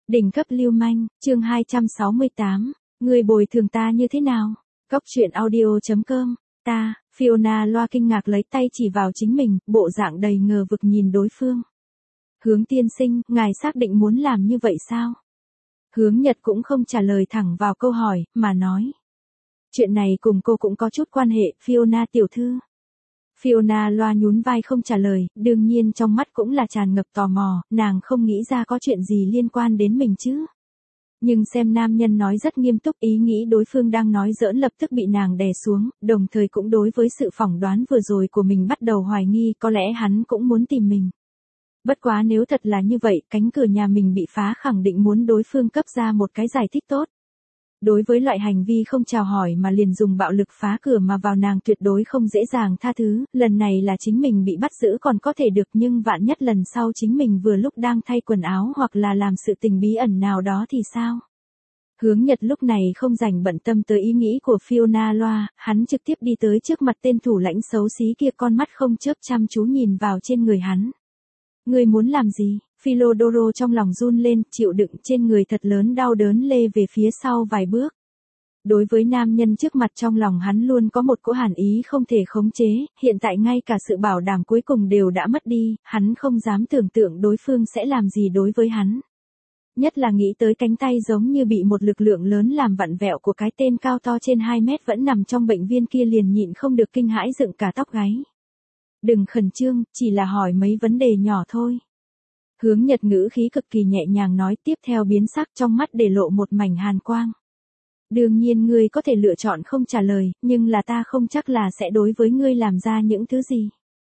Đỉnh cấp lưu manh, chương 268, người bồi thường ta như thế nào? Góc truyện audio.com, ta, Fiona loa kinh ngạc lấy tay chỉ vào chính mình, bộ dạng đầy ngờ vực nhìn đối phương. Hướng tiên sinh, ngài xác định muốn làm như vậy sao? Hướng Nhật cũng không trả lời thẳng vào câu hỏi, mà nói. Chuyện này cùng cô cũng có chút quan hệ, Fiona tiểu thư. Fiona loa nhún vai không trả lời, đương nhiên trong mắt cũng là tràn ngập tò mò, nàng không nghĩ ra có chuyện gì liên quan đến mình chứ. Nhưng xem nam nhân nói rất nghiêm túc, ý nghĩ đối phương đang nói giỡn lập tức bị nàng đè xuống, đồng thời cũng đối với sự phỏng đoán vừa rồi của mình bắt đầu hoài nghi có lẽ hắn cũng muốn tìm mình. Bất quá nếu thật là như vậy, cánh cửa nhà mình bị phá khẳng định muốn đối phương cấp ra một cái giải thích tốt. Đối với loại hành vi không chào hỏi mà liền dùng bạo lực phá cửa mà vào nàng tuyệt đối không dễ dàng tha thứ, lần này là chính mình bị bắt giữ còn có thể được nhưng vạn nhất lần sau chính mình vừa lúc đang thay quần áo hoặc là làm sự tình bí ẩn nào đó thì sao? Hướng Nhật lúc này không rảnh bận tâm tới ý nghĩ của Fiona loa, hắn trực tiếp đi tới trước mặt tên thủ lãnh xấu xí kia, con mắt không chớp chăm chú nhìn vào trên người hắn. Ngươi muốn làm gì? Philodoro trong lòng run lên, chịu đựng trên người thật lớn đau đớn lê về phía sau vài bước. Đối với nam nhân trước mặt trong lòng hắn luôn có một cỗ hàn ý không thể khống chế, hiện tại ngay cả sự bảo đảm cuối cùng đều đã mất đi, hắn không dám tưởng tượng đối phương sẽ làm gì đối với hắn. Nhất là nghĩ tới cánh tay giống như bị một lực lượng lớn làm vặn vẹo của cái tên cao to trên 2 mét vẫn nằm trong bệnh viên kia, liền nhịn không được kinh hãi dựng cả tóc gáy. Đừng khẩn trương, chỉ là hỏi mấy vấn đề nhỏ thôi. Hướng Nhật ngữ khí cực kỳ nhẹ nhàng nói, tiếp theo biến sắc trong mắt để lộ một mảnh hàn quang. Đương nhiên ngươi có thể lựa chọn không trả lời, nhưng là ta không chắc là sẽ đối với ngươi làm ra những thứ gì.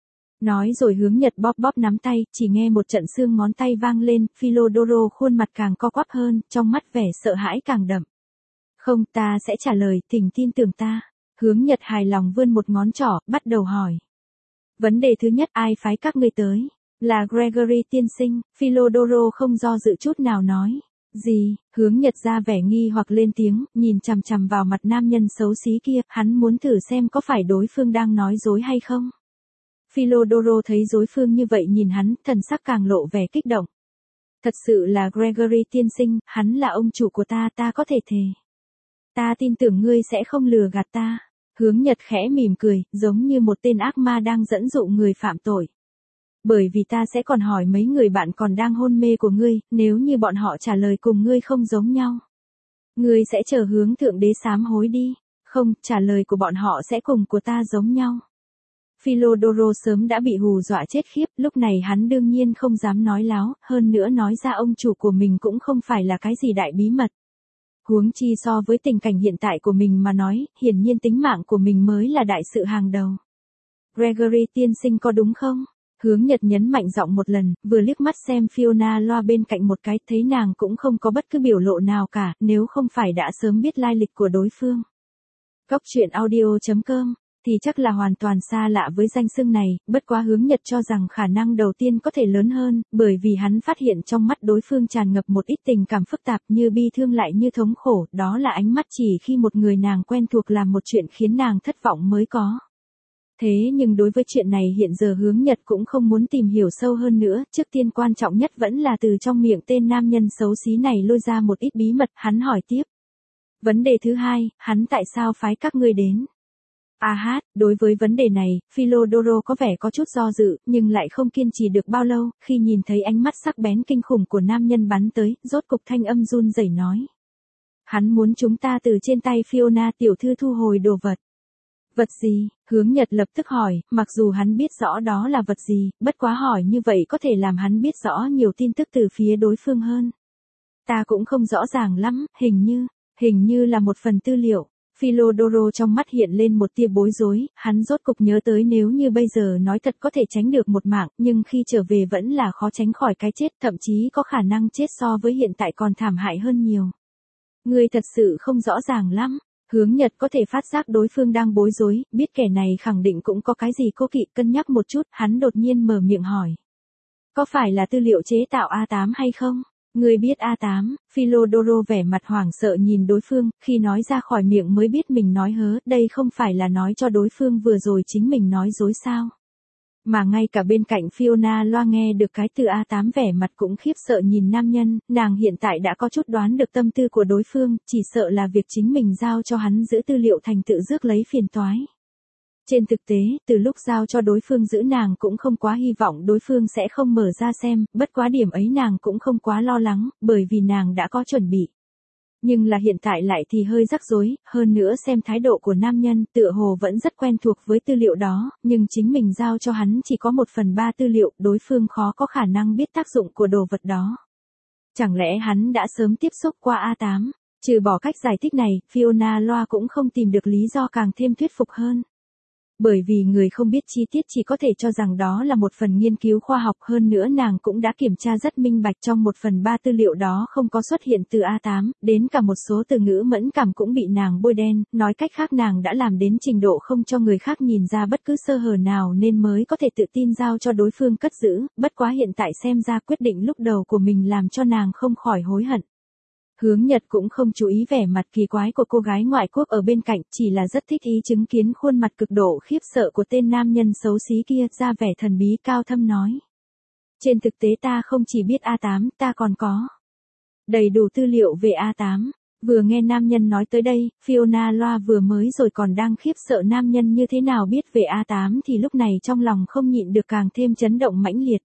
Nói rồi Hướng Nhật bóp bóp nắm tay, chỉ nghe một trận xương ngón tay vang lên, Philodoro khuôn mặt càng co quắp hơn, trong mắt vẻ sợ hãi càng đậm. Không, ta sẽ trả lời, thỉnh tin tưởng ta. Hướng Nhật hài lòng vươn một ngón trỏ, bắt đầu hỏi. Vấn đề thứ nhất, ai phái các ngươi tới? Là Gregory tiên sinh, Philodoro không do dự chút nào nói. Gì? Hướng Nhật ra vẻ nghi hoặc lên tiếng, nhìn chằm chằm vào mặt nam nhân xấu xí kia, hắn muốn thử xem có phải đối phương đang nói dối hay không. Philodoro thấy đối phương như vậy nhìn hắn, thần sắc càng lộ vẻ kích động. Thật sự là Gregory tiên sinh, hắn là ông chủ của ta, ta có thể thề. Ta tin tưởng ngươi sẽ không lừa gạt ta. Hướng Nhật khẽ mỉm cười, giống như một tên ác ma đang dẫn dụ người phạm tội. Bởi vì ta sẽ còn hỏi mấy người bạn còn đang hôn mê của ngươi, nếu như bọn họ trả lời cùng ngươi không giống nhau. Ngươi sẽ chờ hướng thượng đế sám hối đi. Không, trả lời của bọn họ sẽ cùng của ta giống nhau. Philodoro sớm đã bị hù dọa chết khiếp, lúc này hắn đương nhiên không dám nói láo, hơn nữa nói ra ông chủ của mình cũng không phải là cái gì đại bí mật. Huống chi so với tình cảnh hiện tại của mình mà nói, hiển nhiên tính mạng của mình mới là đại sự hàng đầu. Gregory tiên sinh có đúng không? Hướng Nhật nhấn mạnh giọng một lần, vừa liếc mắt xem Fiona loa bên cạnh một cái, thấy nàng cũng không có bất cứ biểu lộ nào cả, nếu không phải đã sớm biết lai lịch của đối phương. Góc truyện audio.com, thì chắc là hoàn toàn xa lạ với danh xưng này, bất quá Hướng Nhật cho rằng khả năng đầu tiên có thể lớn hơn, bởi vì hắn phát hiện trong mắt đối phương tràn ngập một ít tình cảm phức tạp, như bi thương lại như thống khổ, đó là ánh mắt chỉ khi một người nàng quen thuộc làm một chuyện khiến nàng thất vọng mới có. Thế nhưng đối với chuyện này hiện giờ Hướng Nhật cũng không muốn tìm hiểu sâu hơn nữa, trước tiên quan trọng nhất vẫn là từ trong miệng tên nam nhân xấu xí này lôi ra một ít bí mật, hắn hỏi tiếp. Vấn đề thứ hai, hắn tại sao phái các ngươi đến? Đối với vấn đề này, Philodoro có vẻ có chút do dự, nhưng lại không kiên trì được bao lâu, khi nhìn thấy ánh mắt sắc bén kinh khủng của nam nhân bắn tới, rốt cục thanh âm run rẩy nói. Hắn muốn chúng ta từ trên tay Fiona tiểu thư thu hồi đồ vật. Vật gì? Hướng Nhật lập tức hỏi, mặc dù hắn biết rõ đó là vật gì, bất quá hỏi như vậy có thể làm hắn biết rõ nhiều tin tức từ phía đối phương hơn. Ta cũng không rõ ràng lắm, hình như là một phần tư liệu. Philodoro trong mắt hiện lên một tia bối rối, hắn rốt cục nhớ tới nếu như bây giờ nói thật có thể tránh được một mạng, nhưng khi trở về vẫn là khó tránh khỏi cái chết, thậm chí có khả năng chết so với hiện tại còn thảm hại hơn nhiều. Ngươi thật sự không rõ ràng lắm. Hướng Nhật có thể phát giác đối phương đang bối rối, biết kẻ này khẳng định cũng có cái gì cố kỵ, cân nhắc một chút, hắn đột nhiên mở miệng hỏi. Có phải là tư liệu chế tạo A8 hay không? Ngươi biết A8, Philodoro vẻ mặt hoảng sợ nhìn đối phương, khi nói ra khỏi miệng mới biết mình nói hớ, đây không phải là nói cho đối phương vừa rồi chính mình nói dối sao? Mà ngay cả bên cạnh Fiona Loa nghe được cái từ A8 vẻ mặt cũng khiếp sợ nhìn nam nhân, nàng hiện tại đã có chút đoán được tâm tư của đối phương, chỉ sợ là việc chính mình giao cho hắn giữ tư liệu thành tự rước lấy phiền toái. Trên thực tế, từ lúc giao cho đối phương giữ nàng cũng không quá hy vọng đối phương sẽ không mở ra xem, bất quá điểm ấy nàng cũng không quá lo lắng, bởi vì nàng đã có chuẩn bị. Nhưng là hiện tại lại thì hơi rắc rối, hơn nữa xem thái độ của nam nhân tựa hồ vẫn rất quen thuộc với tư liệu đó, nhưng chính mình giao cho hắn chỉ có 1/3 tư liệu, đối phương khó có khả năng biết tác dụng của đồ vật đó. Chẳng lẽ hắn đã sớm tiếp xúc qua A8? Trừ bỏ cách giải thích này, Fiona Loa cũng không tìm được lý do càng thêm thuyết phục hơn. Bởi vì người không biết chi tiết chỉ có thể cho rằng đó là một phần nghiên cứu khoa học, hơn nữa nàng cũng đã kiểm tra rất minh bạch trong 1/3 tư liệu đó không có xuất hiện từ A8, đến cả một số từ ngữ mẫn cảm cũng bị nàng bôi đen, nói cách khác nàng đã làm đến trình độ không cho người khác nhìn ra bất cứ sơ hở nào nên mới có thể tự tin giao cho đối phương cất giữ, bất quá hiện tại xem ra quyết định lúc đầu của mình làm cho nàng không khỏi hối hận. Hướng Nhật cũng không chú ý vẻ mặt kỳ quái của cô gái ngoại quốc ở bên cạnh, chỉ là rất thích ý chứng kiến khuôn mặt cực độ khiếp sợ của tên nam nhân xấu xí kia, ra vẻ thần bí cao thâm nói. Trên thực tế ta không chỉ biết A8, ta còn có đầy đủ tư liệu về A8. Vừa nghe nam nhân nói tới đây, Fiona Loa vừa mới rồi còn đang khiếp sợ nam nhân như thế nào biết về A8 thì lúc này trong lòng không nhịn được càng thêm chấn động mãnh liệt.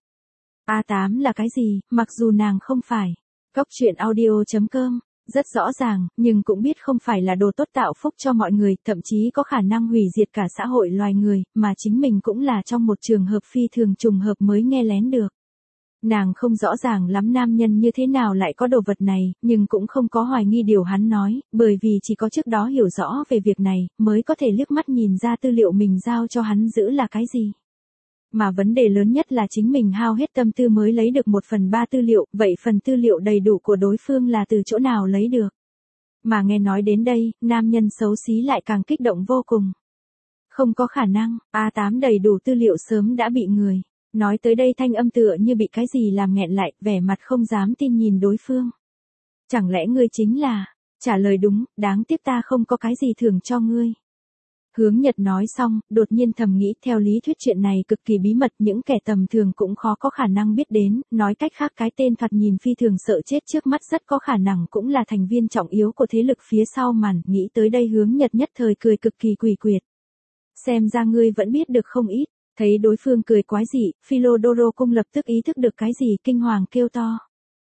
A8 là cái gì, mặc dù nàng không phải Góc truyện audio.com, rất rõ ràng, nhưng cũng biết không phải là đồ tốt tạo phúc cho mọi người, thậm chí có khả năng hủy diệt cả xã hội loài người, mà chính mình cũng là trong một trường hợp phi thường trùng hợp mới nghe lén được. Nàng không rõ ràng lắm nam nhân như thế nào lại có đồ vật này, nhưng cũng không có hoài nghi điều hắn nói, bởi vì chỉ có trước đó hiểu rõ về việc này, mới có thể liếc mắt nhìn ra tư liệu mình giao cho hắn giữ là cái gì. Mà vấn đề lớn nhất là chính mình hao hết tâm tư mới lấy được 1/3 tư liệu, vậy phần tư liệu đầy đủ của đối phương là từ chỗ nào lấy được? Mà nghe nói đến đây, nam nhân xấu xí lại càng kích động vô cùng. Không có khả năng, A8 đầy đủ tư liệu sớm đã bị người. Nói tới đây thanh âm tựa như bị cái gì làm nghẹn lại, vẻ mặt không dám tin nhìn đối phương. Chẳng lẽ ngươi chính là? Trả lời đúng, đáng tiếc ta không có cái gì thưởng cho ngươi. Hướng Nhật nói xong, đột nhiên thầm nghĩ theo lý thuyết chuyện này cực kỳ bí mật, những kẻ tầm thường cũng khó có khả năng biết đến, nói cách khác cái tên thoạt nhìn phi thường sợ chết trước mắt rất có khả năng cũng là thành viên trọng yếu của thế lực phía sau màn, nghĩ tới đây Hướng Nhật nhất thời cười cực kỳ quỷ quyệt. Xem ra ngươi vẫn biết được không ít, thấy đối phương cười quái dị, Philodoro cung lập tức ý thức được cái gì kinh hoàng kêu to.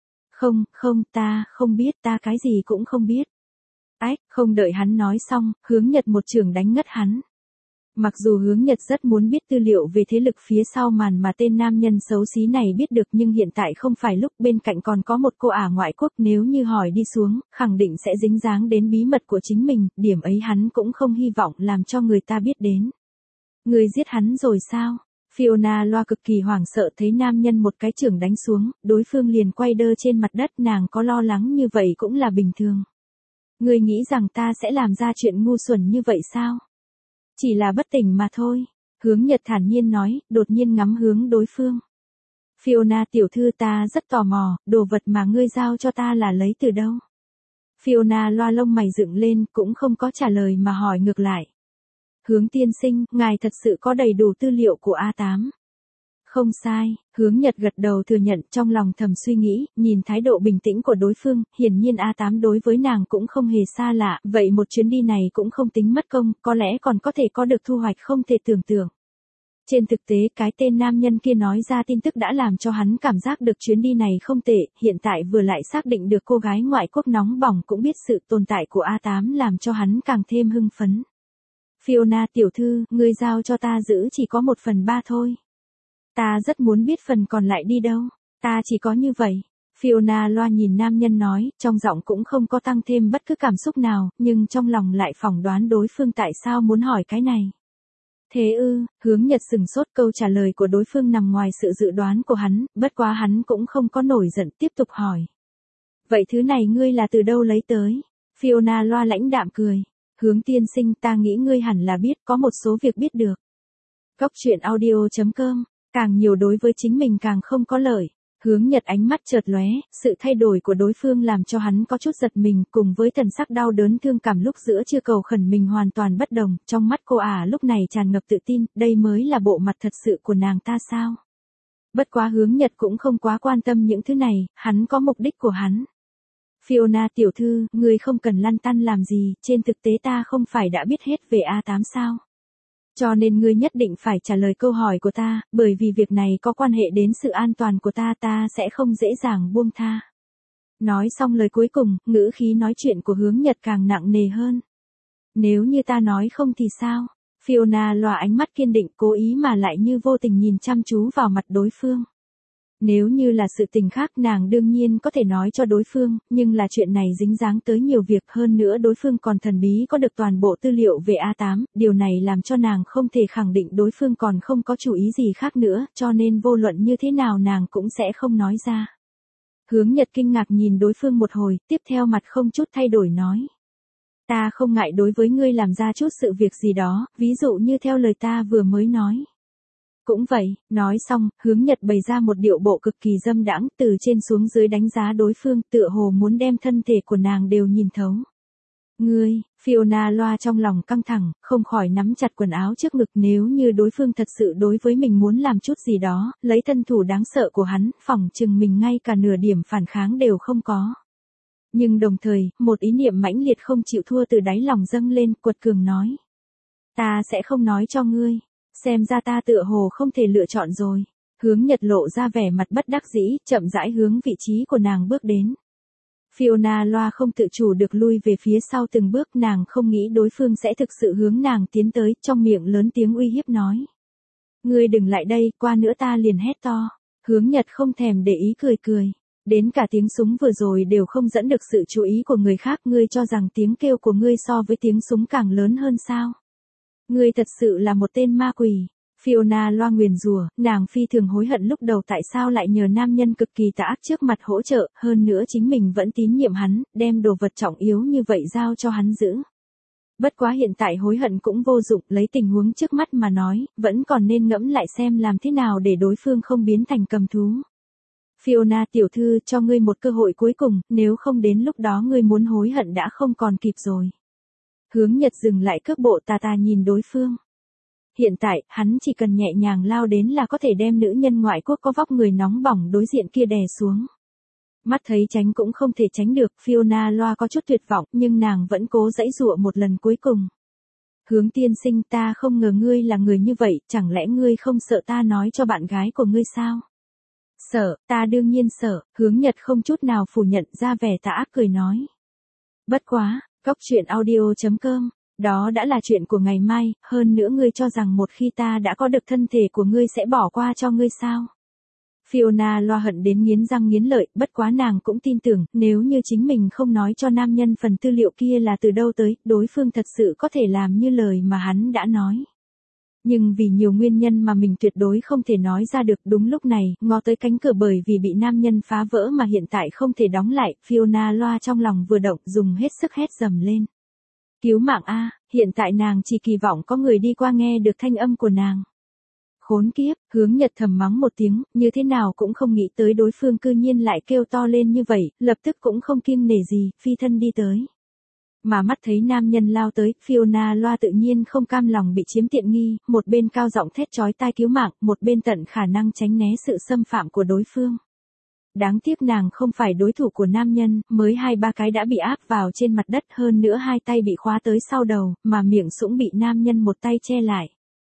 Không, ta không biết, ta cái gì cũng không biết. Ách, không đợi hắn nói xong, Hướng Nhật một chưởng đánh ngất hắn. Mặc dù Hướng Nhật rất muốn biết tư liệu về thế lực phía sau màn mà tên nam nhân xấu xí này biết được, nhưng hiện tại không phải lúc, bên cạnh còn có một cô ả ngoại quốc, nếu như hỏi đi xuống, khẳng định sẽ dính dáng đến bí mật của chính mình, điểm ấy hắn cũng không hy vọng làm cho người ta biết đến. Người giết hắn rồi sao? Fiona Loa cực kỳ hoảng sợ thấy nam nhân một cái chưởng đánh xuống, đối phương liền quay đơ trên mặt đất, nàng có lo lắng như vậy cũng là bình thường. Ngươi nghĩ rằng ta sẽ làm ra chuyện ngu xuẩn như vậy sao? Chỉ là bất tỉnh mà thôi. Hướng Nhật thản nhiên nói, đột nhiên ngắm hướng đối phương. Fiona tiểu thư, ta rất tò mò, đồ vật mà ngươi giao cho ta là lấy từ đâu? Fiona Loa lông mày dựng lên, cũng không có trả lời mà hỏi ngược lại. Hướng tiên sinh, ngài thật sự có đầy đủ tư liệu của A8. Không sai, Hướng Nhật gật đầu thừa nhận, trong lòng thầm suy nghĩ, nhìn thái độ bình tĩnh của đối phương, hiển nhiên A8 đối với nàng cũng không hề xa lạ, vậy một chuyến đi này cũng không tính mất công, có lẽ còn có thể có được thu hoạch không thể tưởng tượng. Trên thực tế cái tên nam nhân kia nói ra tin tức đã làm cho hắn cảm giác được chuyến đi này không tệ, hiện tại vừa lại xác định được cô gái ngoại quốc nóng bỏng cũng biết sự tồn tại của A8 làm cho hắn càng thêm hưng phấn. Fiona tiểu thư, ngươi giao cho ta giữ chỉ có 1/3 thôi. Ta rất muốn biết phần còn lại đi đâu. Ta chỉ có như vậy. Fiona Loa nhìn nam nhân nói, trong giọng cũng không có tăng thêm bất cứ cảm xúc nào, nhưng trong lòng lại phỏng đoán đối phương tại sao muốn hỏi cái này. Thế ư, Hướng Nhật sừng sốt, câu trả lời của đối phương nằm ngoài sự dự đoán của hắn, bất quá hắn cũng không có nổi giận, tiếp tục hỏi. Vậy thứ này ngươi là từ đâu lấy tới? Fiona Loa lãnh đạm cười. Hướng tiên sinh, ta nghĩ ngươi hẳn là biết, có một số việc biết được. Góc truyện audio.com, càng nhiều đối với chính mình càng không có lợi. Hướng Nhật ánh mắt chợt lóe, sự thay đổi của đối phương làm cho hắn có chút giật mình, cùng với thần sắc đau đớn thương cảm lúc giữa chưa cầu khẩn mình hoàn toàn bất đồng, trong mắt cô lúc này tràn ngập tự tin, đây mới là bộ mặt thật sự của nàng ta sao? Bất quá Hướng Nhật cũng không quá quan tâm những thứ này, hắn có mục đích của hắn. Fiona tiểu thư, ngươi không cần lăn tăn làm gì, trên thực tế ta không phải đã biết hết về A8 sao? Cho nên ngươi nhất định phải trả lời câu hỏi của ta, bởi vì việc này có quan hệ đến sự an toàn của ta sẽ không dễ dàng buông tha. Nói xong lời cuối cùng, ngữ khí nói chuyện của Hướng Nhật càng nặng nề hơn. Nếu như ta nói không thì sao? Fiona lòa ánh mắt kiên định, cố ý mà lại như vô tình nhìn chăm chú vào mặt đối phương. Nếu như là sự tình khác nàng đương nhiên có thể nói cho đối phương, nhưng là chuyện này dính dáng tới nhiều việc hơn nữa đối phương còn thần bí có được toàn bộ tư liệu về A8, điều này làm cho nàng không thể khẳng định đối phương còn không có chủ ý gì khác nữa, cho nên vô luận như thế nào nàng cũng sẽ không nói ra. Hướng Nhật kinh ngạc nhìn đối phương một hồi, tiếp theo mặt không chút thay đổi nói. Ta không ngại đối với ngươi làm ra chút sự việc gì đó, ví dụ như theo lời ta vừa mới nói. Cũng vậy, nói xong, Hướng Nhật bày ra một điệu bộ cực kỳ dâm đãng, từ trên xuống dưới đánh giá đối phương, tựa hồ muốn đem thân thể của nàng đều nhìn thấu. Ngươi, Fiona loa trong lòng căng thẳng, không khỏi nắm chặt quần áo trước ngực, nếu như đối phương thật sự đối với mình muốn làm chút gì đó, lấy thân thủ đáng sợ của hắn, phỏng chừng mình ngay cả nửa điểm phản kháng đều không có. Nhưng đồng thời, một ý niệm mãnh liệt không chịu thua từ đáy lòng dâng lên, quật cường nói. Ta sẽ không nói cho ngươi. Xem ra ta tựa hồ không thể lựa chọn rồi. Hướng Nhật lộ ra vẻ mặt bất đắc dĩ, chậm rãi hướng vị trí của nàng bước đến. Fiona loa không tự chủ được lui về phía sau từng bước, nàng không nghĩ đối phương sẽ thực sự hướng nàng tiến tới, trong miệng lớn tiếng uy hiếp nói. Ngươi đừng lại đây, qua nữa ta liền hét to. Hướng Nhật không thèm để ý cười cười. Đến cả tiếng súng vừa rồi đều không dẫn được sự chú ý của người khác, ngươi cho rằng tiếng kêu của ngươi so với tiếng súng càng lớn hơn sao? Ngươi thật sự là một tên ma quỷ. Fiona loa nguyền rủa, nàng phi thường hối hận lúc đầu tại sao lại nhờ nam nhân cực kỳ tà ác trước mặt hỗ trợ, hơn nữa chính mình vẫn tín nhiệm hắn, đem đồ vật trọng yếu như vậy giao cho hắn giữ. Bất quá hiện tại hối hận cũng vô dụng, lấy tình huống trước mắt mà nói, vẫn còn nên ngẫm lại xem làm thế nào để đối phương không biến thành cầm thú. Fiona tiểu thư, cho ngươi một cơ hội cuối cùng, nếu không đến lúc đó ngươi muốn hối hận đã không còn kịp rồi. Hướng Nhật dừng lại cước bộ tà nhìn đối phương. Hiện tại, hắn chỉ cần nhẹ nhàng lao đến là có thể đem nữ nhân ngoại quốc có vóc người nóng bỏng đối diện kia đè xuống. Mắt thấy tránh cũng không thể tránh được, Fiona loa có chút tuyệt vọng, nhưng nàng vẫn cố giãy giụa một lần cuối cùng. Hướng tiên sinh, ta không ngờ ngươi là người như vậy, chẳng lẽ ngươi không sợ ta nói cho bạn gái của ngươi sao? Sợ, ta đương nhiên sợ, Hướng Nhật không chút nào phủ nhận, ra vẻ tà ác cười nói. Bất quá, Góc truyện audio.com, đó đã là chuyện của ngày mai, hơn nữa ngươi cho rằng một khi ta đã có được thân thể của ngươi sẽ bỏ qua cho ngươi sao? Fiona loa hận đến nghiến răng nghiến lợi, bất quá nàng cũng tin tưởng, nếu như chính mình không nói cho nam nhân phần tư liệu kia là từ đâu tới, đối phương thật sự có thể làm như lời mà hắn đã nói. Nhưng vì nhiều nguyên nhân mà mình tuyệt đối không thể nói ra được, đúng lúc này, ngó tới cánh cửa bởi vì bị nam nhân phá vỡ mà hiện tại không thể đóng lại, Fiona loa trong lòng vừa động, dùng hết sức hét dầm lên. Cứu mạng a, hiện tại nàng chỉ kỳ vọng có người đi qua nghe được thanh âm của nàng. Khốn kiếp, Hướng Nhật thầm mắng một tiếng, như thế nào cũng không nghĩ tới đối phương cư nhiên lại kêu to lên như vậy, lập tức cũng không kiêng nể gì, phi thân đi tới. Mà mắt thấy nam nhân lao tới, Fiona loa tự nhiên không cam lòng bị chiếm tiện nghi, một bên cao giọng thét chói tai cứu mạng, một bên tận khả năng tránh né sự xâm phạm của đối phương. Đáng tiếc nàng không phải đối thủ của nam nhân, mới 2-3 cái đã bị áp vào trên mặt đất, hơn nữa hai tay bị khóa tới sau đầu, mà miệng sũng bị nam nhân một tay che lại.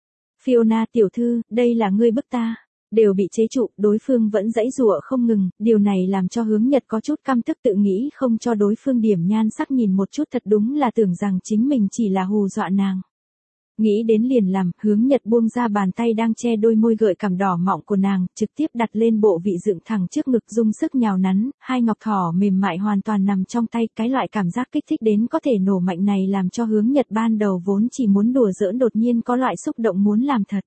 Fiona tiểu thư, đây là ngươi bức ta. Đều bị chế trụ, đối phương vẫn giãy giụa không ngừng, điều này làm cho Hướng Nhật có chút căm tức, tự nghĩ không cho đối phương điểm nhan sắc nhìn một chút, thật đúng là tưởng rằng chính mình chỉ là hù dọa nàng. Nghĩ đến liền làm, Hướng Nhật buông ra bàn tay đang che đôi môi gợi cảm đỏ mọng của nàng, trực tiếp đặt lên bộ vị dựng thẳng trước ngực, dùng sức nhào nắn, hai ngọc thỏ mềm mại hoàn toàn nằm trong tay, cái loại cảm giác kích thích đến có thể nổ mạnh này làm cho Hướng Nhật ban đầu vốn chỉ muốn đùa giỡn đột nhiên có loại xúc động muốn làm thật.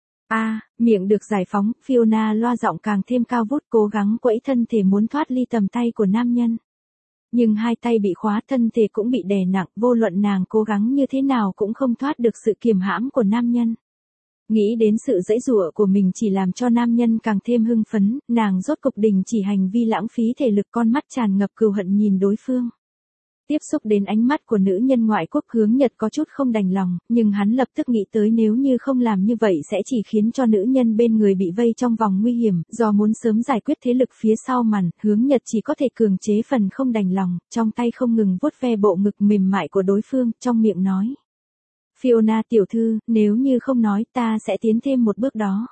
Miệng được giải phóng, Fiona loa giọng càng thêm cao vút, cố gắng quẫy thân thể muốn thoát ly tầm tay của nam nhân. Nhưng hai tay bị khóa, thân thể cũng bị đè nặng, vô luận nàng cố gắng như thế nào cũng không thoát được sự kiềm hãm của nam nhân. Nghĩ đến sự giãy giụa của mình chỉ làm cho nam nhân càng thêm hưng phấn, nàng rốt cục đình chỉ hành vi lãng phí thể lực, con mắt tràn ngập cừu hận nhìn đối phương. Tiếp xúc đến ánh mắt của nữ nhân ngoại quốc, Hướng Nhật có chút không đành lòng, nhưng hắn lập tức nghĩ tới nếu như không làm như vậy sẽ chỉ khiến cho nữ nhân bên người bị vây trong vòng nguy hiểm, do muốn sớm giải quyết thế lực phía sau màn, Hướng Nhật chỉ có thể cường chế phần không đành lòng, trong tay không ngừng vuốt ve bộ ngực mềm mại của đối phương, trong miệng nói. Fiona tiểu thư, nếu như không nói ta sẽ tiến thêm một bước đó.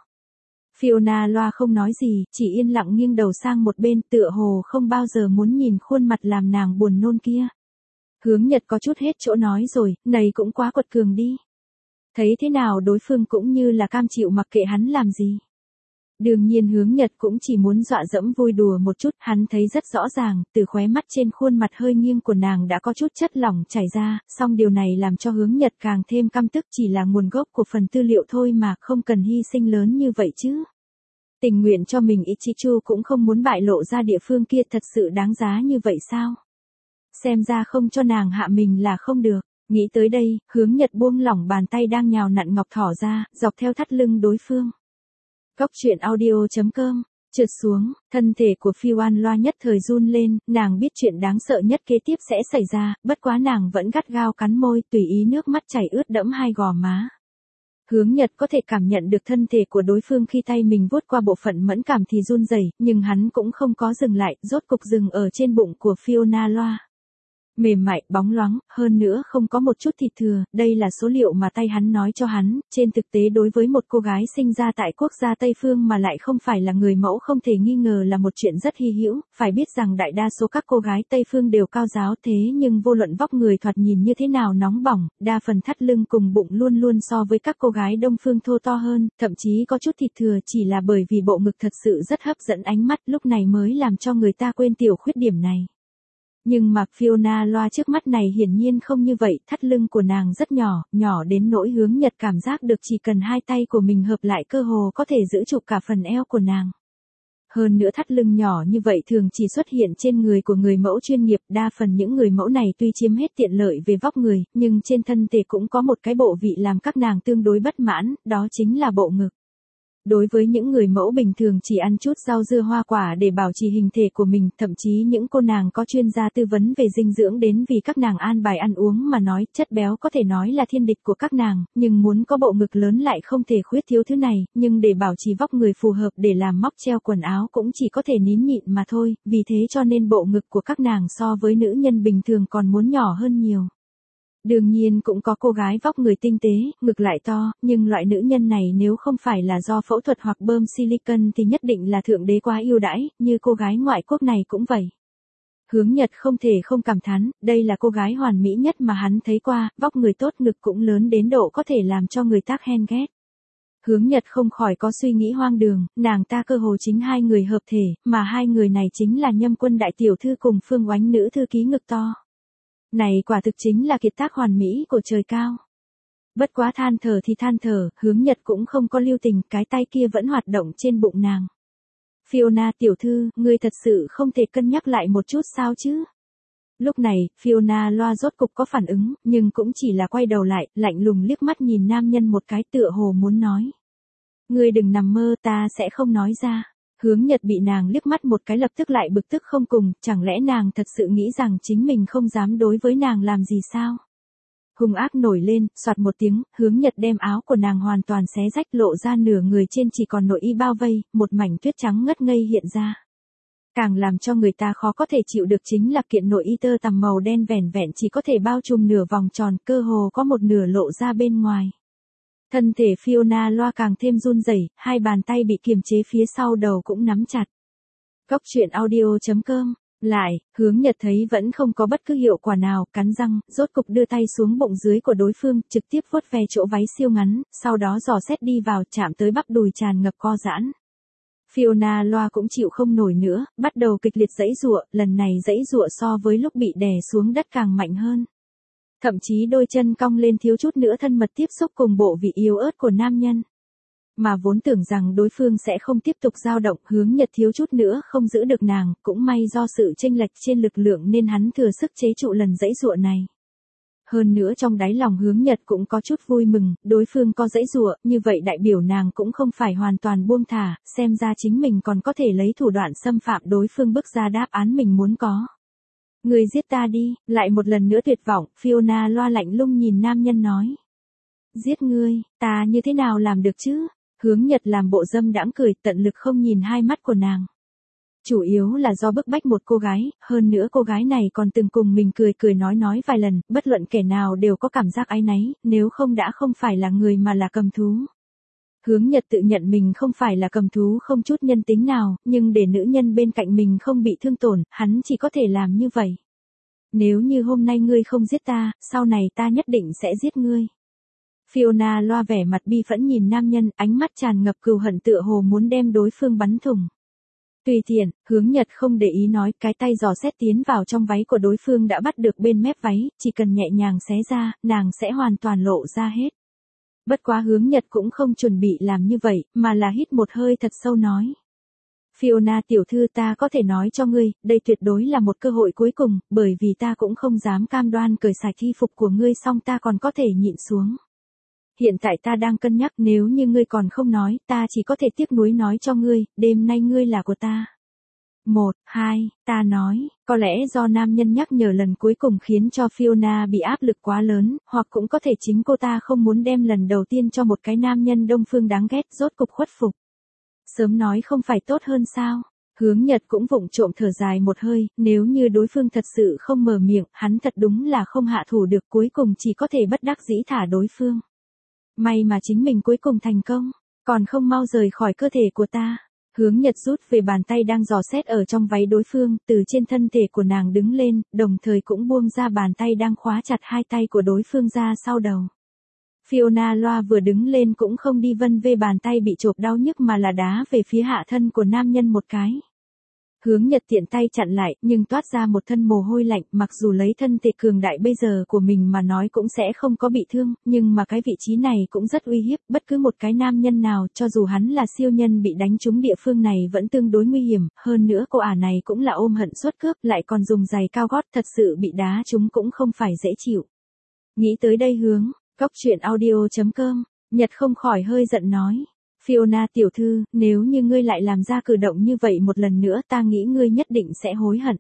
Fiona loa không nói gì, chỉ yên lặng nghiêng đầu sang một bên, tựa hồ không bao giờ muốn nhìn khuôn mặt làm nàng buồn nôn kia. Hướng Nhật có chút hết chỗ nói rồi, này cũng quá quật cường đi. Thấy thế nào đối phương cũng như là cam chịu mặc kệ hắn làm gì. Đương nhiên Hướng Nhật cũng chỉ muốn dọa dẫm vui đùa một chút, hắn thấy rất rõ ràng, từ khóe mắt trên khuôn mặt hơi nghiêng của nàng đã có chút chất lỏng chảy ra, song điều này làm cho Hướng Nhật càng thêm căm tức, chỉ là nguồn gốc của phần tư liệu thôi mà, không cần hy sinh lớn như vậy chứ. Tình nguyện cho mình Ichichu cũng không muốn bại lộ ra địa phương kia, thật sự đáng giá như vậy sao? Xem ra không cho nàng hạ mình là không được. Nghĩ tới đây, Hướng Nhật buông lỏng bàn tay đang nhào nặn ngọc thỏ ra, dọc theo thắt lưng đối phương. Góc truyện audio.com, trượt xuống, thân thể của Fiona loa nhất thời run lên, nàng biết chuyện đáng sợ nhất kế tiếp sẽ xảy ra, bất quá nàng vẫn gắt gao cắn môi, tùy ý nước mắt chảy ướt đẫm hai gò má. Hướng Nhật có thể cảm nhận được thân thể của đối phương khi tay mình vuốt qua bộ phận mẫn cảm thì run rẩy, nhưng hắn cũng không có dừng lại, rốt cục dừng ở trên bụng của Fiona loa. Mềm mại, bóng loáng, hơn nữa không có một chút thịt thừa, đây là số liệu mà tay hắn nói cho hắn, trên thực tế đối với một cô gái sinh ra tại quốc gia Tây Phương mà lại không phải là người mẫu không thể nghi ngờ là một chuyện rất hy hữu, phải biết rằng đại đa số các cô gái Tây Phương đều cao giáo thế nhưng vô luận vóc người thoạt nhìn như thế nào nóng bỏng, đa phần thắt lưng cùng bụng luôn luôn so với các cô gái Đông Phương thô to hơn, thậm chí có chút thịt thừa chỉ là bởi vì bộ ngực thật sự rất hấp dẫn ánh mắt, lúc này mới làm cho người ta quên tiểu khuyết điểm này. Nhưng mà Fiona loa trước mắt này hiển nhiên không như vậy, thắt lưng của nàng rất nhỏ, nhỏ đến nỗi Hướng Nhật cảm giác được chỉ cần hai tay của mình hợp lại cơ hồ có thể giữ chụp cả phần eo của nàng. Hơn nữa thắt lưng nhỏ như vậy thường chỉ xuất hiện trên người của người mẫu chuyên nghiệp, đa phần những người mẫu này tuy chiếm hết tiện lợi về vóc người, nhưng trên thân thể cũng có một cái bộ vị làm các nàng tương đối bất mãn, đó chính là bộ ngực. Đối với những người mẫu bình thường chỉ ăn chút rau dưa hoa quả để bảo trì hình thể của mình, thậm chí những cô nàng có chuyên gia tư vấn về dinh dưỡng đến vì các nàng an bài ăn uống mà nói, chất béo có thể nói là thiên địch của các nàng, nhưng muốn có bộ ngực lớn lại không thể khuyết thiếu thứ này, nhưng để bảo trì vóc người phù hợp để làm móc treo quần áo cũng chỉ có thể nín nhịn mà thôi, vì thế cho nên bộ ngực của các nàng so với nữ nhân bình thường còn muốn nhỏ hơn nhiều. Đương nhiên cũng có cô gái vóc người tinh tế, ngực lại to, nhưng loại nữ nhân này nếu không phải là do phẫu thuật hoặc bơm silicon thì nhất định là thượng đế quá ưu đãi, như cô gái ngoại quốc này cũng vậy. Hướng Nhật không thể không cảm thán, đây là cô gái hoàn mỹ nhất mà hắn thấy qua, vóc người tốt, ngực cũng lớn đến độ có thể làm cho người ta ghen ghét. Hướng Nhật không khỏi có suy nghĩ hoang đường, nàng ta cơ hồ chính hai người hợp thể, mà hai người này chính là Nhâm Quân đại tiểu thư cùng Phương Oánh nữ thư ký ngực to. Này quả thực chính là kiệt tác hoàn mỹ của trời cao. Bất quá than thở thì than thở, Hướng Nhật cũng không có lưu tình, cái tay kia vẫn hoạt động trên bụng nàng. Fiona tiểu thư, ngươi thật sự không thể cân nhắc lại một chút sao chứ? Lúc này, Fiona loa rốt cục có phản ứng, nhưng cũng chỉ là quay đầu lại, lạnh lùng liếc mắt nhìn nam nhân một cái, tựa hồ muốn nói. Ngươi đừng nằm mơ, ta sẽ không nói ra. Hướng Nhật bị nàng liếc mắt một cái lập tức lại bực tức không cùng, chẳng lẽ nàng thật sự nghĩ rằng chính mình không dám đối với nàng làm gì sao? Hung ác nổi lên, soạt một tiếng, Hướng Nhật đem áo của nàng hoàn toàn xé rách, lộ ra nửa người trên chỉ còn nội y bao vây, một mảnh tuyết trắng ngất ngây hiện ra. Càng làm cho người ta khó có thể chịu được chính là kiện nội y tơ tằm màu đen vẻn vẹn chỉ có thể bao trùm nửa vòng tròn, cơ hồ có một nửa lộ ra bên ngoài. Thân thể Fiona loa càng thêm run rẩy, hai bàn tay bị kiềm chế phía sau đầu cũng nắm chặt. Góc truyện audio.com. Lại, Hướng Nhật thấy vẫn không có bất cứ hiệu quả nào, cắn răng, rốt cục đưa tay xuống bụng dưới của đối phương, trực tiếp vuốt ve chỗ váy siêu ngắn, sau đó dò xét đi vào, chạm tới bắp đùi tràn ngập co giãn. Fiona loa cũng chịu không nổi nữa, bắt đầu kịch liệt giãy giụa, lần này giãy giụa so với lúc bị đè xuống đất càng mạnh hơn. Thậm chí đôi chân cong lên thiếu chút nữa thân mật tiếp xúc cùng bộ vị yếu ớt của nam nhân. Mà vốn tưởng rằng đối phương sẽ không tiếp tục dao động, Hướng Nhật thiếu chút nữa không giữ được nàng, cũng may do sự chênh lệch trên lực lượng nên hắn thừa sức chế trụ lần giãy giụa này. Hơn nữa trong đáy lòng Hướng Nhật cũng có chút vui mừng, đối phương có giãy giụa, như vậy đại biểu nàng cũng không phải hoàn toàn buông thả, xem ra chính mình còn có thể lấy thủ đoạn xâm phạm đối phương bức ra đáp án mình muốn có. Người giết ta đi, lại một lần nữa tuyệt vọng, Fiona loa lạnh lùng nhìn nam nhân nói. Giết ngươi, ta như thế nào làm được chứ? Hướng Nhật làm bộ dâm đãng cười, tận lực không nhìn hai mắt của nàng. Chủ yếu là do bức bách một cô gái, hơn nữa cô gái này còn từng cùng mình cười cười nói vài lần, bất luận kẻ nào đều có cảm giác áy náy, nếu không đã không phải là người mà là cầm thú. Hướng Nhật tự nhận mình không phải là cầm thú không chút nhân tính nào, nhưng để nữ nhân bên cạnh mình không bị thương tổn, hắn chỉ có thể làm như vậy. Nếu như hôm nay ngươi không giết ta, sau này ta nhất định sẽ giết ngươi. Fiona loa vẻ mặt bi phẫn nhìn nam nhân, ánh mắt tràn ngập cừu hận tựa hồ muốn đem đối phương bắn thủng. Tùy tiện, Hướng Nhật không để ý nói, cái tay dò xét tiến vào trong váy của đối phương đã bắt được bên mép váy, chỉ cần nhẹ nhàng xé ra, nàng sẽ hoàn toàn lộ ra hết. Bất quá Hướng Nhật cũng không chuẩn bị làm như vậy, mà là hít một hơi thật sâu nói. Fiona tiểu thư, ta có thể nói cho ngươi, đây tuyệt đối là một cơ hội cuối cùng, bởi vì ta cũng không dám cam đoan cởi sạch y phục của ngươi xong ta còn có thể nhịn xuống. Hiện tại ta đang cân nhắc, nếu như ngươi còn không nói, ta chỉ có thể tiếc nuối nói cho ngươi, đêm nay ngươi là của ta. 1, 2, ta nói, có lẽ do nam nhân nhắc nhở lần cuối cùng khiến cho Fiona bị áp lực quá lớn, hoặc cũng có thể chính cô ta không muốn đem lần đầu tiên cho một cái nam nhân đông phương đáng ghét rốt cục khuất phục. Sớm nói không phải tốt hơn sao? Hướng Nhật cũng vụng trộm thở dài một hơi, nếu như đối phương thật sự không mở miệng, hắn thật đúng là không hạ thủ được, cuối cùng chỉ có thể bất đắc dĩ thả đối phương. May mà chính mình cuối cùng thành công, còn không mau rời khỏi cơ thể của ta. Hướng Nhật rút về bàn tay đang dò xét ở trong váy đối phương, từ trên thân thể của nàng đứng lên, đồng thời cũng buông ra bàn tay đang khóa chặt hai tay của đối phương ra sau đầu. Fiona loa vừa đứng lên cũng không đi vân vê bàn tay bị chộp đau nhức mà là đá về phía hạ thân của nam nhân một cái. Hướng Nhật tiện tay chặn lại, nhưng toát ra một thân mồ hôi lạnh, mặc dù lấy thân thể cường đại bây giờ của mình mà nói cũng sẽ không có bị thương, nhưng mà cái vị trí này cũng rất uy hiếp, bất cứ một cái nam nhân nào, cho dù hắn là siêu nhân bị đánh trúng địa phương này vẫn tương đối nguy hiểm, hơn nữa cô ả này cũng là ôm hận suốt cướp, lại còn dùng giày cao gót, thật sự bị đá trúng cũng không phải dễ chịu. Nghĩ tới đây Hướng, Góc Chuyện Audio.com, Nhật không khỏi hơi giận nói. Fiona tiểu thư, nếu như ngươi lại làm ra cử động như vậy một lần nữa ta nghĩ ngươi nhất định sẽ hối hận.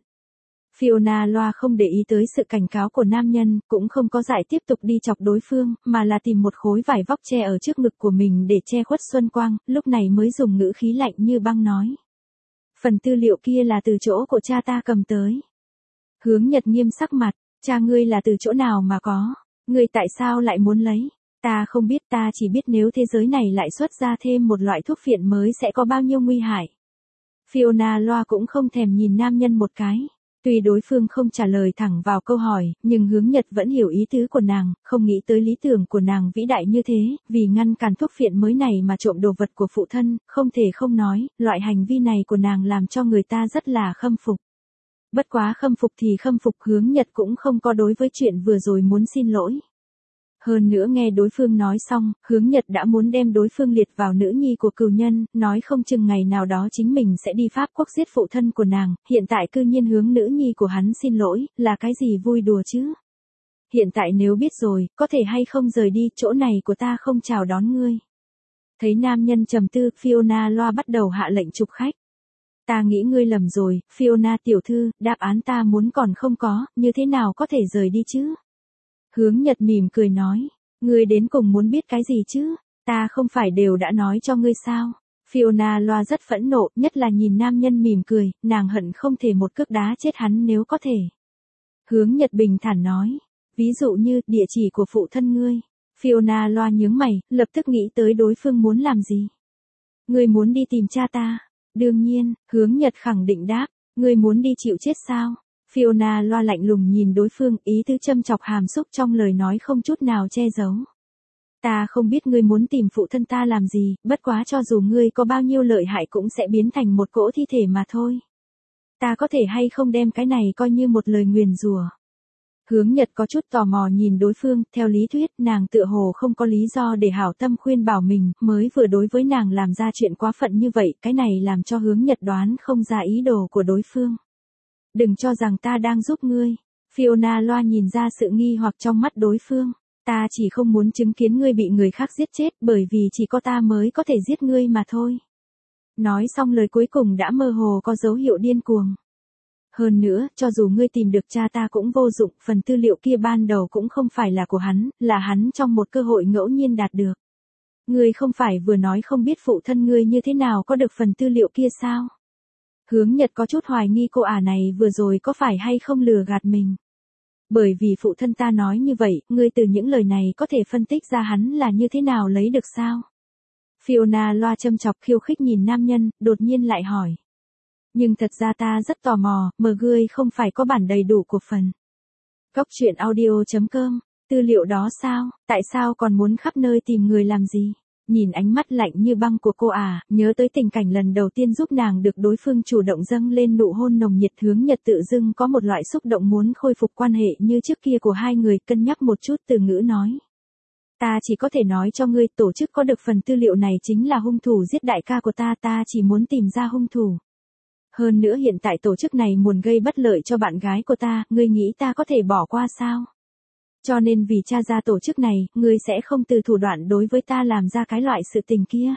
Fiona loa không để ý tới sự cảnh cáo của nam nhân, cũng không có giải tiếp tục đi chọc đối phương, mà là tìm một khối vải vóc che ở trước ngực của mình để che khuất xuân quang, lúc này mới dùng ngữ khí lạnh như băng nói. Phần tư liệu kia là từ chỗ của cha ta cầm tới. Hướng Nhật nghiêm sắc mặt, cha ngươi là từ chỗ nào mà có, ngươi tại sao lại muốn lấy? Ta không biết, ta chỉ biết nếu thế giới này lại xuất ra thêm một loại thuốc phiện mới sẽ có bao nhiêu nguy hại. Fiona loa cũng không thèm nhìn nam nhân một cái. Tuy đối phương không trả lời thẳng vào câu hỏi, nhưng Hướng Nhật vẫn hiểu ý tứ của nàng, không nghĩ tới lý tưởng của nàng vĩ đại như thế, vì ngăn cản thuốc phiện mới này mà trộm đồ vật của phụ thân, không thể không nói, loại hành vi này của nàng làm cho người ta rất là khâm phục. Bất quá khâm phục thì khâm phục, Hướng Nhật cũng không có đối với chuyện vừa rồi muốn xin lỗi. Hơn nữa nghe đối phương nói xong, Hướng Nhật đã muốn đem đối phương liệt vào nữ nhi của cừu nhân, nói không chừng ngày nào đó chính mình sẽ đi Pháp quốc giết phụ thân của nàng, hiện tại cư nhiên hướng nữ nhi của hắn xin lỗi, là cái gì vui đùa chứ? Hiện tại nếu biết rồi, có thể hay không rời đi, chỗ này của ta không chào đón ngươi. Thấy nam nhân trầm tư, Fiona loa bắt đầu hạ lệnh trục khách. Ta nghĩ ngươi lầm rồi, Fiona tiểu thư, đáp án ta muốn còn không có, như thế nào có thể rời đi chứ? Hướng Nhật mỉm cười nói, ngươi đến cùng muốn biết cái gì chứ, ta không phải đều đã nói cho ngươi sao. Fiona loa rất phẫn nộ, nhất là nhìn nam nhân mỉm cười, nàng hận không thể một cước đá chết hắn nếu có thể. Hướng Nhật bình thản nói, ví dụ như địa chỉ của phụ thân ngươi. Fiona loa nhướng mày, lập tức nghĩ tới đối phương muốn làm gì. Ngươi muốn đi tìm cha ta. Đương nhiên, Hướng Nhật khẳng định đáp, ngươi muốn đi chịu chết sao? Fiona loa lạnh lùng nhìn đối phương, ý tứ châm chọc hàm xúc trong lời nói không chút nào che giấu. Ta không biết ngươi muốn tìm phụ thân ta làm gì, bất quá cho dù ngươi có bao nhiêu lợi hại cũng sẽ biến thành một cỗ thi thể mà thôi. Ta có thể hay không đem cái này coi như một lời nguyền rủa. Hướng Nhật có chút tò mò nhìn đối phương, theo lý thuyết nàng tựa hồ không có lý do để hảo tâm khuyên bảo mình, mới vừa đối với nàng làm ra chuyện quá phận như vậy, cái này làm cho Hướng Nhật đoán không ra ý đồ của đối phương. Đừng cho rằng ta đang giúp ngươi. Fiona loa nhìn ra sự nghi hoặc trong mắt đối phương. Ta chỉ không muốn chứng kiến ngươi bị người khác giết chết bởi vì chỉ có ta mới có thể giết ngươi mà thôi. Nói xong lời cuối cùng đã mơ hồ có dấu hiệu điên cuồng. Hơn nữa, cho dù ngươi tìm được cha ta cũng vô dụng, phần tư liệu kia ban đầu cũng không phải là của hắn, là hắn trong một cơ hội ngẫu nhiên đạt được. Ngươi không phải vừa nói không biết phụ thân ngươi như thế nào có được phần tư liệu kia sao? Hướng Nhật có chút hoài nghi cô ả này vừa rồi có phải hay không lừa gạt mình. Bởi vì phụ thân ta nói như vậy, ngươi từ những lời này có thể phân tích ra hắn là như thế nào lấy được sao? Fiona loa châm chọc khiêu khích nhìn nam nhân, đột nhiên lại hỏi. Nhưng thật ra ta rất tò mò, mờ ngươi không phải có bản đầy đủ của phần. Góc truyện audio.com, tư liệu đó sao, tại sao còn muốn khắp nơi tìm người làm gì? Nhìn ánh mắt lạnh như băng của cô nhớ tới tình cảnh lần đầu tiên giúp nàng được đối phương chủ động dâng lên nụ hôn nồng nhiệt, Hướng Nhật tự dưng có một loại xúc động muốn khôi phục quan hệ như trước kia của hai người, cân nhắc một chút từ ngữ nói. Ta chỉ có thể nói cho ngươi, tổ chức có được phần tư liệu này chính là hung thủ giết đại ca của ta chỉ muốn tìm ra hung thủ. Hơn nữa hiện tại tổ chức này muốn gây bất lợi cho bạn gái của ta, ngươi nghĩ ta có thể bỏ qua sao? Cho nên vì tra ra tổ chức này, ngươi sẽ không từ thủ đoạn đối với ta làm ra cái loại sự tình kia.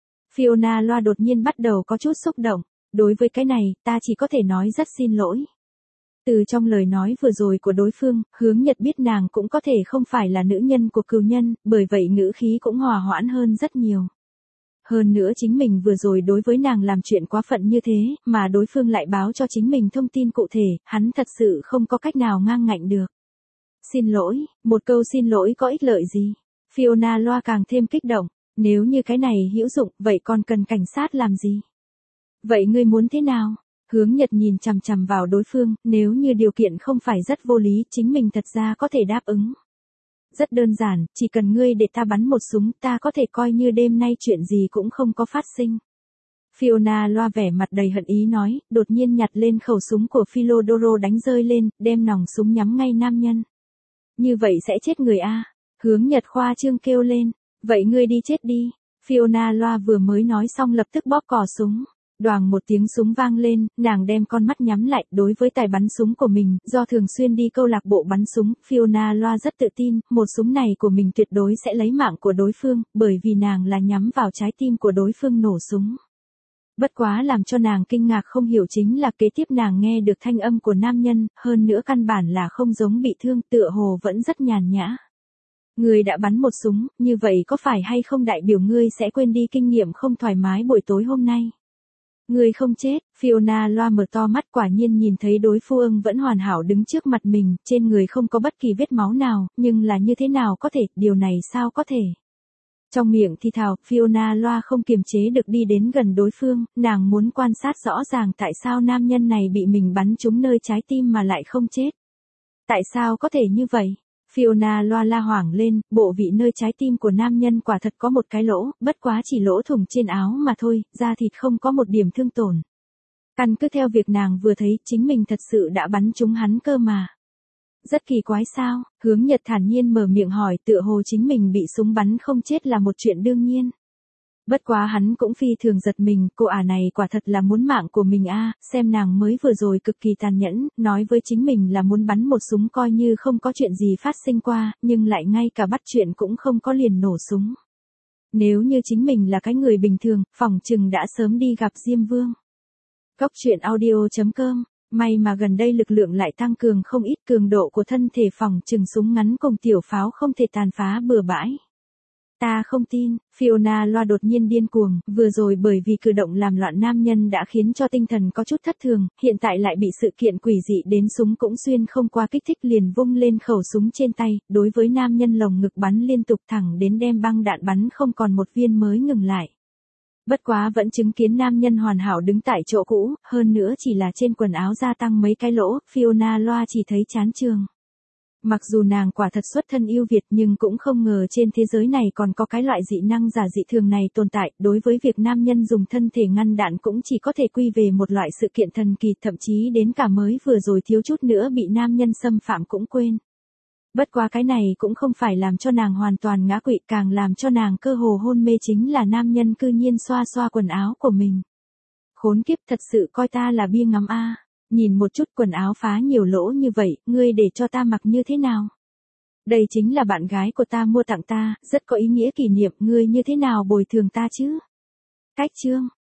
Fiona loa đột nhiên bắt đầu có chút xúc động. Đối với cái này, ta chỉ có thể nói rất xin lỗi. Từ trong lời nói vừa rồi của đối phương, Hướng Nhật biết nàng cũng có thể không phải là nữ nhân của cừu nhân, bởi vậy ngữ khí cũng hòa hoãn hơn rất nhiều. Hơn nữa chính mình vừa rồi đối với nàng làm chuyện quá phận như thế, mà đối phương lại báo cho chính mình thông tin cụ thể, hắn thật sự không có cách nào ngang ngạnh được. Xin lỗi, một câu xin lỗi có ích lợi gì? Fiona loa càng thêm kích động, nếu như cái này hữu dụng, vậy còn cần cảnh sát làm gì? Vậy ngươi muốn thế nào? Hướng Nhật nhìn chằm chằm vào đối phương, nếu như điều kiện không phải rất vô lý, chính mình thật ra có thể đáp ứng. Rất đơn giản, chỉ cần ngươi để ta bắn một súng, ta có thể coi như đêm nay chuyện gì cũng không có phát sinh. Fiona loa vẻ mặt đầy hận ý nói, đột nhiên nhặt lên khẩu súng của Philodoro đánh rơi lên, đem nòng súng nhắm ngay nam nhân. Như vậy sẽ chết người a. Hướng Nhật khoa trương kêu lên, vậy ngươi đi chết đi. Fiona loa vừa mới nói xong lập tức bóp cò súng. Đoàng một tiếng súng vang lên, nàng đem con mắt nhắm lại. Đối với tài bắn súng của mình, do thường xuyên đi câu lạc bộ bắn súng, Fiona loa rất tự tin, một súng này của mình tuyệt đối sẽ lấy mạng của đối phương, bởi vì nàng là nhắm vào trái tim của đối phương nổ súng. Bất quá làm cho nàng kinh ngạc không hiểu chính là kế tiếp nàng nghe được thanh âm của nam nhân, hơn nữa căn bản là không giống bị thương, tựa hồ vẫn rất nhàn nhã. Ngươi đã bắn một súng, như vậy có phải hay không đại biểu ngươi sẽ quên đi kinh nghiệm không thoải mái buổi tối hôm nay? Ngươi không chết. Fiona loa mở to mắt, quả nhiên nhìn thấy đối phương vẫn hoàn hảo đứng trước mặt mình, trên người không có bất kỳ vết máu nào, nhưng là như thế nào có thể, điều này sao có thể? Trong miệng thì thào, Fiona loa không kiềm chế được đi đến gần đối phương, nàng muốn quan sát rõ ràng tại sao nam nhân này bị mình bắn trúng nơi trái tim mà lại không chết. Tại sao có thể như vậy? Fiona loa la hoảng lên, bộ vị nơi trái tim của nam nhân quả thật có một cái lỗ, bất quá chỉ lỗ thủng trên áo mà thôi, da thịt không có một điểm thương tổn. Căn cứ theo việc nàng vừa thấy, chính mình thật sự đã bắn trúng hắn cơ mà. Rất kỳ quái sao? Hướng Nhật thản nhiên mở miệng hỏi, tựa hồ chính mình bị súng bắn không chết là một chuyện đương nhiên. Bất quá hắn cũng phi thường giật mình, cô này quả thật là muốn mạng của mình xem nàng mới vừa rồi cực kỳ tàn nhẫn, nói với chính mình là muốn bắn một súng coi như không có chuyện gì phát sinh qua, nhưng lại ngay cả bắt chuyện cũng không có liền nổ súng. Nếu như chính mình là cái người bình thường, phỏng chừng đã sớm đi gặp Diêm Vương. Góc truyện audio.com. May mà gần đây lực lượng lại tăng cường không ít, cường độ của thân thể phỏng chừng súng ngắn cùng tiểu pháo không thể tàn phá bừa bãi. Ta không tin. Fiona loa đột nhiên điên cuồng, vừa rồi bởi vì cử động làm loạn nam nhân đã khiến cho tinh thần có chút thất thường, hiện tại lại bị sự kiện quỷ dị đến súng cũng xuyên không qua kích thích, liền vung lên khẩu súng trên tay, đối với nam nhân lồng ngực bắn liên tục thẳng đến đem băng đạn bắn không còn một viên mới ngừng lại. Bất quá vẫn chứng kiến nam nhân hoàn hảo đứng tại chỗ cũ, hơn nữa chỉ là trên quần áo gia tăng mấy cái lỗ, Fiona loa chỉ thấy chán trường. Mặc dù nàng quả thật xuất thân yêu Việt nhưng cũng không ngờ trên thế giới này còn có cái loại dị năng giả dị thường này tồn tại, đối với việc nam nhân dùng thân thể ngăn đạn cũng chỉ có thể quy về một loại sự kiện thần kỳ, thậm chí đến cả mới vừa rồi thiếu chút nữa bị nam nhân xâm phạm cũng quên. Bất quá cái này cũng không phải làm cho nàng hoàn toàn ngã quỵ, càng làm cho nàng cơ hồ hôn mê chính là nam nhân cư nhiên xoa xoa quần áo của mình. Khốn kiếp, thật sự coi ta là bia ngắm nhìn một chút quần áo phá nhiều lỗ như vậy, ngươi để cho ta mặc như thế nào? Đây chính là bạn gái của ta mua tặng ta, rất có ý nghĩa kỷ niệm, ngươi như thế nào bồi thường ta chứ? Cách chương